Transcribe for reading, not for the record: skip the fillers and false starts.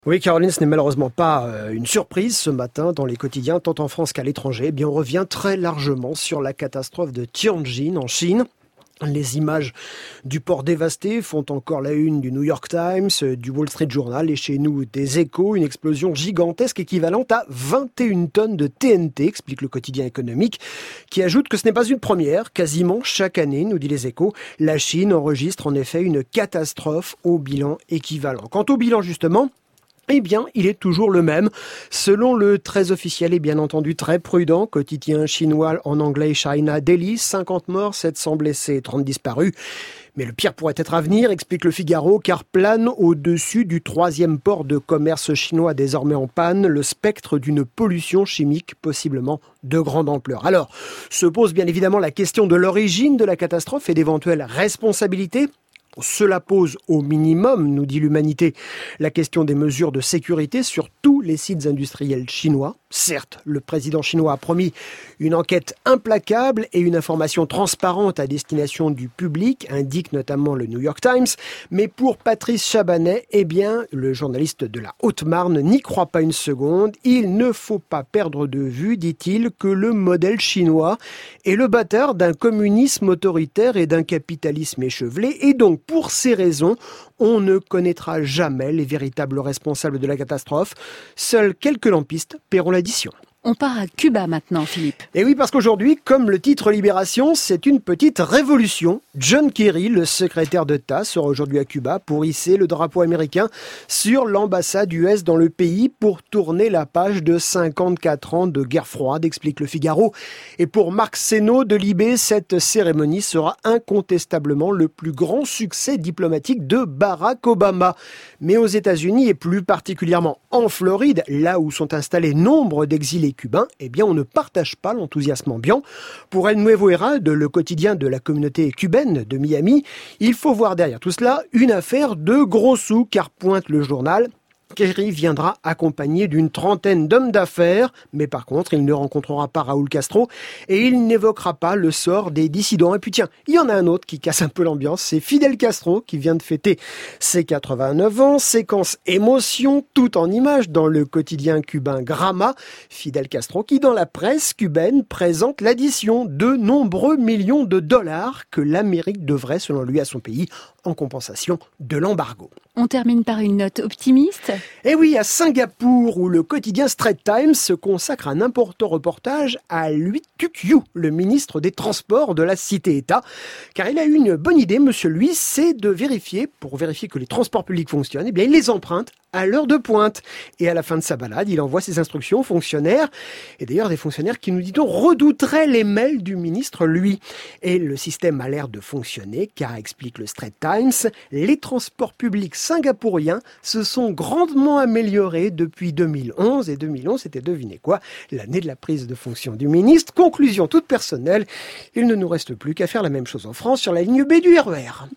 Oui, Caroline, ce n'est malheureusement pas une surprise ce matin dans les quotidiens, tant en France qu'à l'étranger. Eh bien, on revient très largement sur la catastrophe de Tianjin en Chine. Les images du port dévasté font encore la une du New York Times, du Wall Street Journal et chez nous des Échos. Une explosion gigantesque équivalente à 21 tonnes de TNT, explique le quotidien économique, qui ajoute que ce n'est pas une première. Quasiment chaque année, nous dit les Échos, la Chine enregistre en effet une catastrophe au bilan équivalent. Quant au bilan justement, eh bien, il est toujours le même. Selon le très officiel et bien entendu très prudent quotidien chinois en anglais China Daily, 50 morts, 700 blessés, 30 disparus. Mais le pire pourrait être à venir, explique le Figaro, car plane au-dessus du troisième port de commerce chinois désormais en panne le spectre d'une pollution chimique possiblement de grande ampleur. Alors, se pose bien évidemment la question de l'origine de la catastrophe et d'éventuelles responsabilités. Cela pose au minimum, nous dit l'Humanité, la question des mesures de sécurité sur tous les sites industriels chinois. Certes, le président chinois a promis une enquête implacable et une information transparente à destination du public, indique notamment le New York Times. Mais pour Patrice Chabanet, eh bien, le journaliste de la Haute-Marne n'y croit pas une seconde. Il ne faut pas perdre de vue, dit-il, que le modèle chinois est le batteur d'un communisme autoritaire et d'un capitalisme échevelé. Et donc, pour ces raisons, on ne connaîtra jamais les véritables responsables de la catastrophe. Seuls quelques lampistes paieront l'addition. On part à Cuba maintenant, Philippe. Et oui, parce qu'aujourd'hui, comme le titre Libération, c'est une petite révolution. John Kerry, le secrétaire d'État, sera aujourd'hui à Cuba pour hisser le drapeau américain sur l'ambassade US dans le pays pour tourner la page de 54 ans de guerre froide, explique le Figaro. Et pour Marc Seno de Libé, cette cérémonie sera incontestablement le plus grand succès diplomatique de Barack Obama. Mais aux États-Unis et plus particulièrement en Floride, là où sont installés nombre d'exilés cubains, eh bien on ne partage pas l'enthousiasme ambiant. Pour El Nuevo Herald, le quotidien de la communauté cubaine de Miami, il faut voir derrière tout cela une affaire de gros sous, car pointe le journal. Kerry viendra accompagné d'une trentaine d'hommes d'affaires, mais par contre, il ne rencontrera pas Raúl Castro et il n'évoquera pas le sort des dissidents. Et puis tiens, il y en a un autre qui casse un peu l'ambiance, c'est Fidel Castro qui vient de fêter ses 89 ans, séquence émotion, tout en images dans le quotidien cubain Gramma. Fidel Castro qui, dans la presse cubaine, présente l'addition de nombreux millions de dollars que l'Amérique devrait, selon lui, à son pays en compensation de l'embargo. On termine par une note optimiste. Et oui, à Singapour, où le quotidien Straits Times se consacre un important reportage à Lee Kuan-yew, le ministre des Transports de la Cité-État. Car il a eu une bonne idée, monsieur Lee, c'est de vérifier, pour vérifier que les transports publics fonctionnent, eh bien, il les emprunte à l'heure de pointe. Et à la fin de sa balade, il envoie ses instructions aux fonctionnaires. Et d'ailleurs, des fonctionnaires qui, nous dit-on, redouteraient les mails du ministre, lui. Et le système a l'air de fonctionner, car, explique le Straits Times, les transports publics singapouriens se sont grandement améliorés depuis 2011. Et 2011, c'était, devinez quoi, l'année de la prise de fonction du ministre. Conclusion toute personnelle, il ne nous reste plus qu'à faire la même chose en France sur la ligne B du RER.